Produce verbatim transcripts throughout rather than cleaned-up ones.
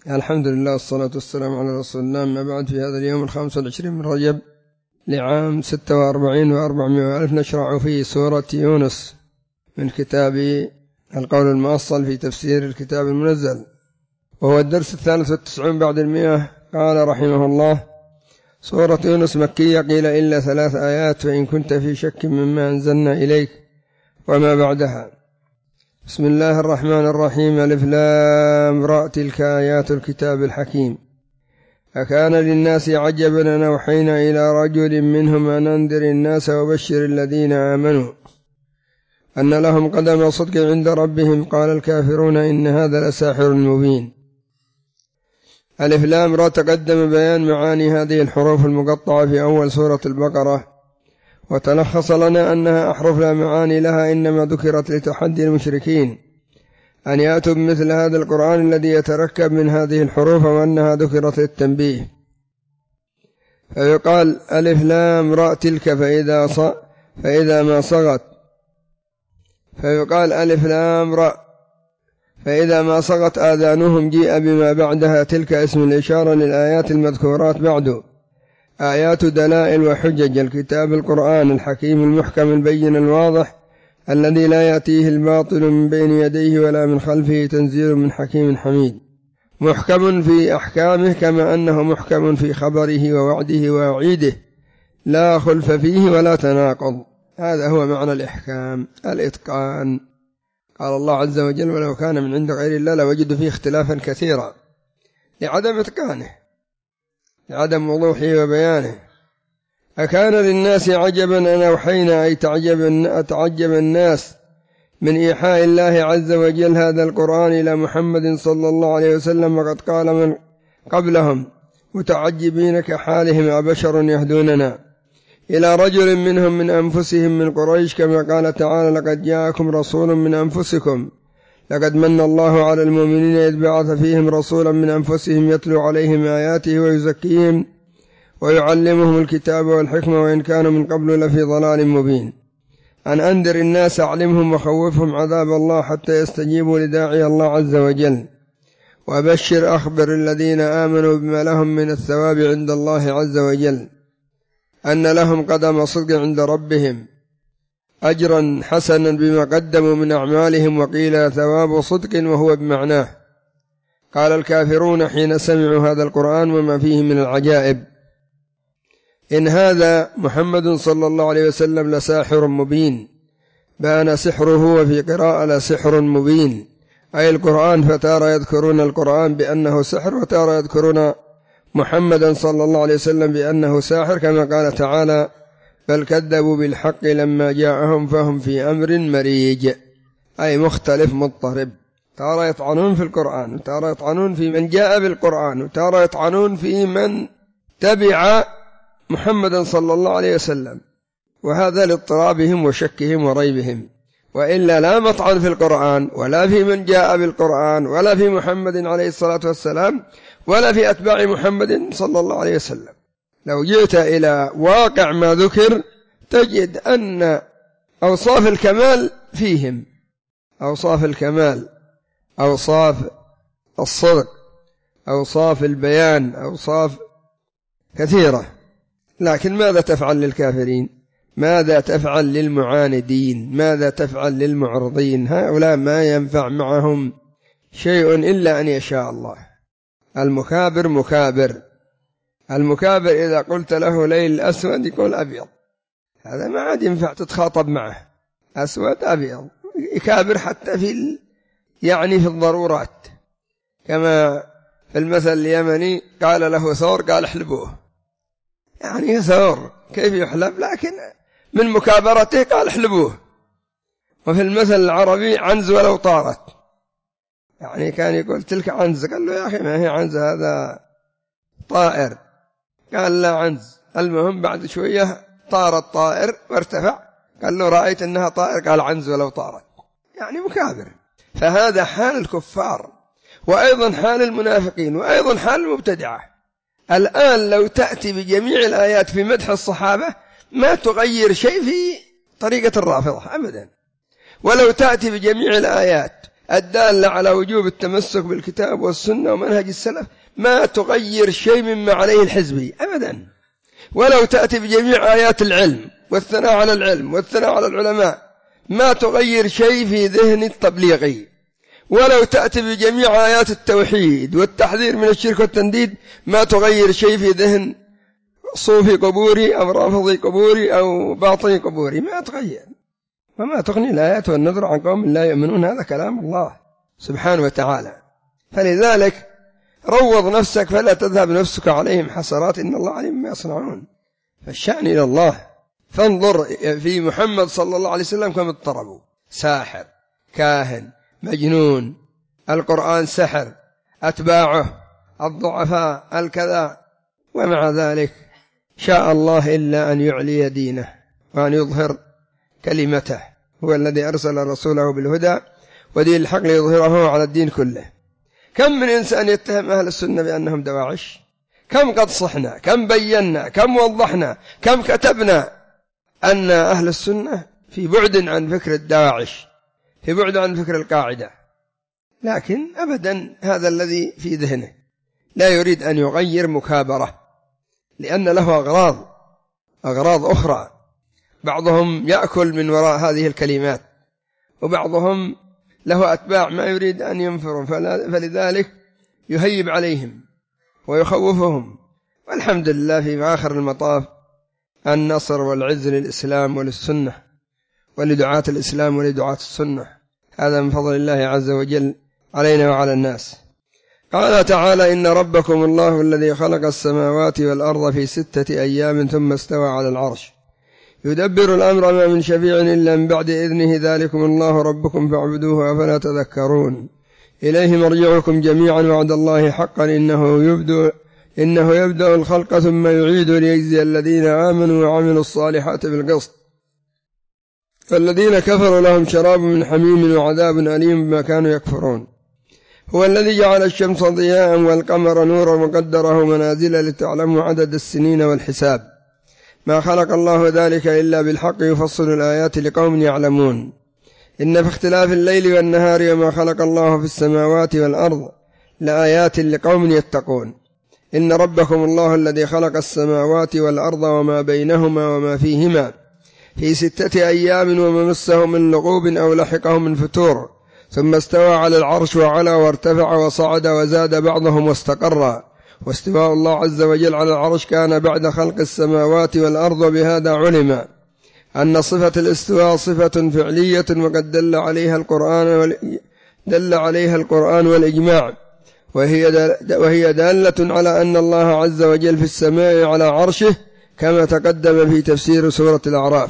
الحمد لله والصلاة والسلام على رسول الله. ما بعد، في هذا اليوم الخامس والعشرين من رجب لعام ستة وأربعين وأربعمائة ألف نشرع في سورة يونس من كتاب القول المؤصل في تفسير الكتاب المنزل، وهو الدرس الثالث والتسعون بعد المئة. قال رحمه الله: سورة يونس مكية، قيل إلا ثلاث آيات، فإن كنت في شك مما أنزلنا إليك وما بعدها. بسم الله الرحمن الرحيم. ألف لام را، تلك آيات الكتاب الحكيم. أكان للناس عجبا أن أوحينا إلى رجل منهم أن أنذر الناس وبشر الذين آمنوا أن لهم قدم صدق عند ربهم. قال الكافرون إن هذا لساحر مبين. ألف لام را، تقدم بيان معاني هذه الحروف المقطعة في أول سورة البقرة، وتلخص لنا أنها أحرف لا معاني لها، إنما ذكرت لتحدي المشركين أن يأتوا بمثل هذا القرآن الذي يتركب من هذه الحروف، وأنها ذكرت للتنبيه. فيقال ألف لام را تلك فإذا, ص... فإذا ما صغت، فيقال ألف لام را فإذا ما صغت آذانهم جيء بما بعدها. تلك اسم الإشارة للآيات المذكورات بعد، آيات دلائل وحجج الكتاب القرآن الحكيم المحكم البين الواضح الذي لا يأتيه الباطل من بين يديه ولا من خلفه، تنزيل من حكيم حميد. محكم في أحكامه كما أنه محكم في خبره ووعده ووعيده، لا خلف فيه ولا تناقض. هذا هو معنى الإحكام، الإتقان. قال الله عز وجل: ولو كان من عند غير الله لوجدوا فيه اختلافا كثيرا، لعدم إتقانه، لعدم وضوحه وبيانه. أكان للناس عجبا أن أوحينا، أي تعجب, تعجب الناس من إيحاء الله عز وجل هذا القرآن إلى محمد صلى الله عليه وسلم، وقد قال من قبلهم متعجبين كحالهم: أبشر يهدوننا، إلى رجل منهم من أنفسهم من قريش، كما قال تعالى: لقد جاءكم رسول من أنفسكم لقد من الله على المؤمنين إذ بعث فيهم رسولا من أنفسهم يتلو عليهم آياته ويزكيهم ويعلمهم الكتاب والحكمة وإن كانوا من قبل لفي ضلال مبين. أن أنذر الناس، أعلمهم وخوفهم عذاب الله حتى يستجيبوا لداعي الله عز وجل. وبشر، أخبر الذين آمنوا بما لهم من الثواب عند الله عز وجل، أن لهم قدم صدق عند ربهم، أجرا حسنا بما قدموا من أعمالهم. وقيل ثواب صدق وهو بمعناه. قال الكافرون حين سمعوا هذا القرآن وما فيه من العجائب: إن هذا محمد صلى الله عليه وسلم لساحر مبين. بان سحره، وفي قراءة لسحر مبين، أي القرآن. فتارى يذكرون القرآن بأنه سحر، وتارى يذكرون محمدا صلى الله عليه وسلم بأنه ساحر، كما قال تعالى: بل كذبوا بالحق لما جاءهم فهم في أمر مريج، أي مختلف مضطرب. تارى يطعنون في القرآن، وتارى يطعنون في من جاء بالقرآن، وتارى يطعنون في من تبع محمدا صلى الله عليه وسلم، وهذا لاضطرابهم وشكهم وريبهم. وإلا لا مطعن في القرآن، ولا في من جاء بالقرآن، ولا في محمد عليه الصلاة والسلام، ولا في أتباع محمد صلى الله عليه وسلم. لو جئت إلى واقع ما ذكر تجد أن أوصاف الكمال فيهم، أوصاف الكمال، أوصاف الصدق، أوصاف البيان، أوصاف كثيرة. لكن ماذا تفعل للكافرين؟ ماذا تفعل للمعاندين؟ ماذا تفعل للمعرضين؟ هؤلاء ما ينفع معهم شيء إلا أن يشاء الله. المكابر مكابر، المكابر إذا قلت له ليل أسود يقول أبيض، هذا ما عاد ينفع تتخاطب معه. أسود أبيض، يكابر حتى في ال... يعني في الضرورات، كما في المثل اليمني: قال له ثور قال احلبوه، يعني ثور كيف يحلب، لكن من مكابرته قال احلبوه. وفي المثل العربي: عنز ولو طارت، يعني كان يقول تلك عنز، قال له يا أخي ما هي عنز، هذا طائر، قال لا عنز. المهم بعد شوية طار الطائر وارتفع، قال له رأيت أنها طائر، قال عنز ولو طارت، يعني مكابر. فهذا حال الكفار، وأيضا حال المنافقين، وأيضا حال المبتدعة. الآن لو تأتي بجميع الآيات في مدح الصحابة ما تغير شيء في طريقة الرافضة أبدا، ولو تأتي بجميع الآيات الدالة على وجوب التمسك بالكتاب والسنة ومنهج السلف ما تغير شيء مما عليه الحزبي أبدا، ولو تأتي بجميع آيات العلم والثناء على العلم والثناء على العلماء ما تغير شيء في ذهن التبليغي، ولو تأتي بجميع آيات التوحيد والتحذير من الشرك والتنديد ما تغير شيء في ذهن صوفي قبوري أو رافضي قبوري أو باطني قبوري، ما تغير. وما تغني الآيات والنذر عن قوم لا يؤمنون، هذا كلام الله سبحانه وتعالى. فلذلك روض نفسك فلا تذهب نفسك عليهم حسرات، إن الله عليم ما يصنعون. فالشأن إلى الله. فانظر في محمد صلى الله عليه وسلم كم اضطربوا، ساحر، كاهن، مجنون، القرآن سحر، أتباعه الضعفاء، الكذا، ومع ذلك شاء الله إلا أن يعلي دينه وأن يظهر كلمته. هو الذي أرسل رسوله بالهدى ودين الحق ليظهره على الدين كله. كم من إنسان يتهم أهل السنة بأنهم دواعش، كم قد صحنا، كم بينا، كم وضحنا، كم كتبنا أن أهل السنة في بعد عن فكر الدواعش، في بعد عن فكر القاعدة، لكن أبدا هذا الذي في ذهنه لا يريد أن يغير مكابرة، لأن له أغراض أغراض أخرى. بعضهم يأكل من وراء هذه الكلمات، وبعضهم له أتباع ما يريد أن ينفروا، فلذلك يهيب عليهم ويخوفهم. والحمد لله في آخر المطاف النصر والعز للإسلام وللسنة ولدعاة الإسلام ولدعاة السنة، هذا من فضل الله عز وجل علينا وعلى الناس. قال تعالى: إن ربكم الله الذي خلق السماوات والأرض في ستة أيام ثم استوى على العرش يدبر الأمر ما من شفيع إلا من بعد إذنه ذلكم الله ربكم فاعبدوه أفلا تذكرون. إليه مرجعكم جميعا وعد الله حقا إنه يبدأ إنه يبدأ الخلق ثم يعيد ليجزي الذين آمنوا وعملوا الصالحات بالقسط فالذين كفروا لهم شراب من حميم وعذاب أليم بما كانوا يكفرون. هو الذي جعل الشمس ضياء والقمر نورا وقدره منازل لتعلموا عدد السنين والحساب ما خلق الله ذلك إلا بالحق يفصل الآيات لقوم يعلمون. إن في اختلاف الليل والنهار وما خلق الله في السماوات والأرض لآيات لقوم يتقون. إن ربكم الله الذي خلق السماوات والأرض وما بينهما وما فيهما في ستة أيام وما مسه من لغوب أو لحقه من فتور ثم استوى على العرش وعلى وارتفع وصعد وزاد بعضهم واستقر. واستواء الله عز وجل على العرش كان بعد خلق السماوات والأرض، وبهذا علم أن صفة الاستواء صفة فعلية وقد دل عليها القرآن وال... دل عليها القرآن والإجماع، وهي دل... وهي دالة على أن الله عز وجل في السماء على عرشه كما تقدم في تفسير سورة الأعراف.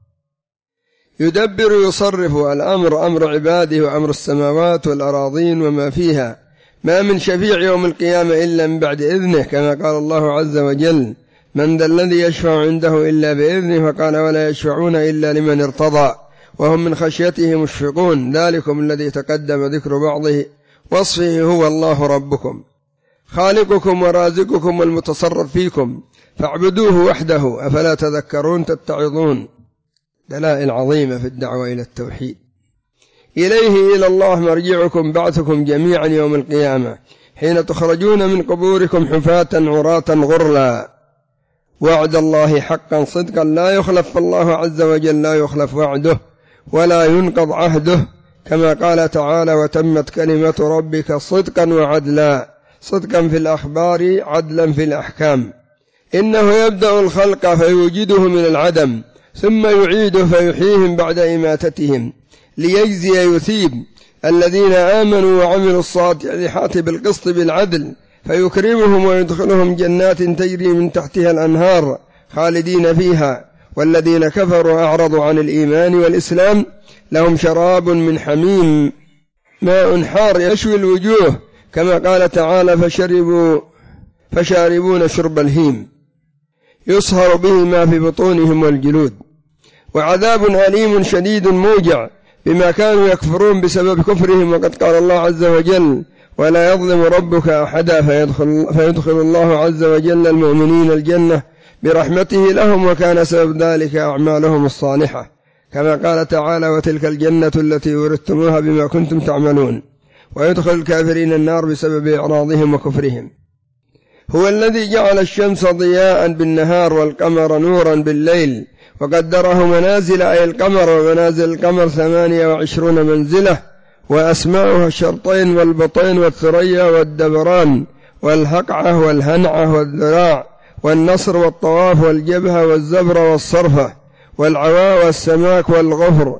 يدبر يصرف الأمر أمر عباده وأمر السماوات والأراضين وما فيها، ما من شفيع يوم القيامة إلا من بعد إذنه، كما قال الله عز وجل: من ذا الذي يشفع عنده إلا بإذنه، فقال: ولا يشفعون إلا لمن ارتضى وهم من خشيته مشفقون. ذلكم الذي تقدم ذكر بعضه وصفه هو الله ربكم خالقكم ورازقكم والمتصرف فيكم فاعبدوه وحده أفلا تذكرون تتعظون. دلائل عظيمة في الدعوة إلى التوحيد. إليه إلى الله مرجعكم بعثكم جميعا يوم القيامة حين تخرجون من قبوركم حفاة عراة غرلا. وعد الله حقا صدقا لا يخلف الله عز وجل لا يخلف وعده ولا ينقض عهده، كما قال تعالى: وتمت كلمة ربك صدقا وعدلا. صدقا في الأخبار، عدلا في الأحكام. إنه يبدأ الخلق فيوجده من العدم ثم يعيده فيحييهم بعد إماتتهم ليجزي يثيب الذين آمنوا وعملوا الصالحات بالقسط بالعدل فيكرمهم ويدخلهم جنات تجري من تحتها الأنهار خالدين فيها. والذين كفروا أعرضوا عن الإيمان والإسلام لهم شراب من حميم ماء حار يشوي الوجوه، كما قال تعالى: فشربوا فشاربون شرب الهيم يصهر به ما في بطونهم والجلود. وعذاب أليم شديد موجع بما كانوا يكفرون بسبب كفرهم. وقد قال الله عز وجل: ولا يظلم ربك أحدا فيدخل, فيدخل الله عز وجل المؤمنين الجنة برحمته لهم وكان سبب ذلك أعمالهم الصالحة، كما قال تعالى وتلك الجنة التي ورثتموها بما كنتم تعملون، ويدخل الكافرين النار بسبب إعراضهم وكفرهم. هو الذي جعل الشمس ضياء بالنهار والقمر نورا بالليل وقدره منازل، أي القمر ومنازل القمر ثمانية وعشرون منزلة، وأسماؤها الشرطين والبطين والثريا والدبران والهقعة والهنعة والذراع والنصر والطواف والجبهة والزبرة والصرفة والعواء والسماك والغفر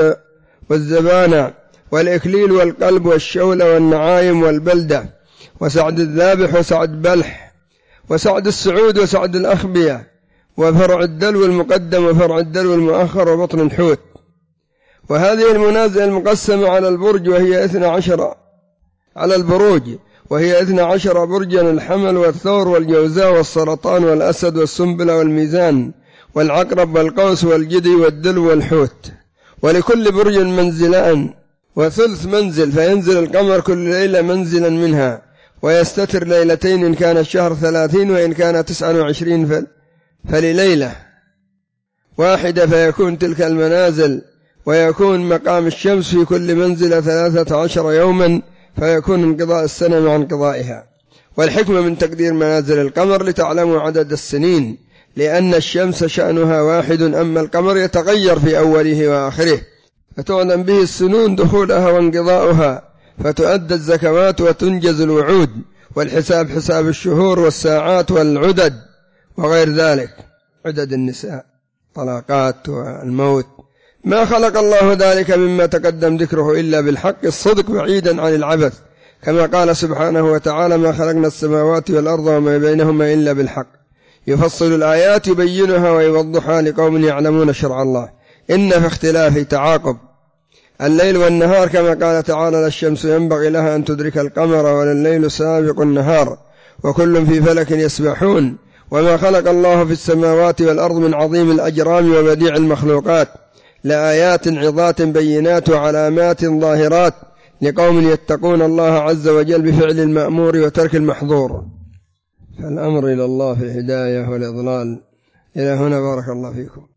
والزبانة والإكليل والقلب والشولة والنعايم والبلدة وسعد الذابح وسعد بلح وسعد السعود وسعد الأخبية وفرع الدلو المقدم وفرع الدلو المؤخر وبطن الحوت. وهذه المنازل المقسمة على البرج وهي اثنى عشر على البروج وهي اثنى عشر برجا: الحمل والثور والجوزاء والسرطان والأسد والسنبلة والميزان والعقرب والقوس والجدي والدلو والحوت. ولكل برج منزلان وثلث منزل، فينزل القمر كل ليلة منزلا منها، ويستتر ليلتين إن كان الشهر ثلاثين، وإن كان تسعة وعشرين فلليلة واحدة، فيكون تلك المنازل، ويكون مقام الشمس في كل منزلة ثلاثة عشر يوما، فيكون انقضاء السنة مع انقضائها. والحكمة من تقدير منازل القمر لتعلموا عدد السنين، لأن الشمس شأنها واحد، أما القمر يتغير في أوله وآخره، فتعلم به السنون دخولها وانقضاؤها، فتؤدى الزكوات وتنجز الوعود، والحساب حساب الشهور والساعات والعدد وغير ذلك، عدد النساء، طلاقات والموت. ما خلق الله ذلك مما تقدم ذكره إلا بالحق الصدق بعيدا عن العبث، كما قال سبحانه وتعالى: ما خلقنا السماوات والأرض وما بينهما إلا بالحق، يفصل الآيات يبينها ويوضحها لقوم يعلمون شرع الله. إن في اختلاف تعاقب الليل والنهار، كما قال تعالى: لا الشمس ينبغي لها أن تدرك القمر ولا الليل سابق النهار وكل في فلك يسبحون. وما خلق الله في السماوات والأرض من عظيم الأجرام وبديع المخلوقات لآيات عظات بينات وعلامات ظاهرات لقوم يتقون الله عز وجل بفعل المأمور وترك المحظور. فالأمر إلى الله في الهداية والإضلال. إلى هنا، بارك الله فيكم.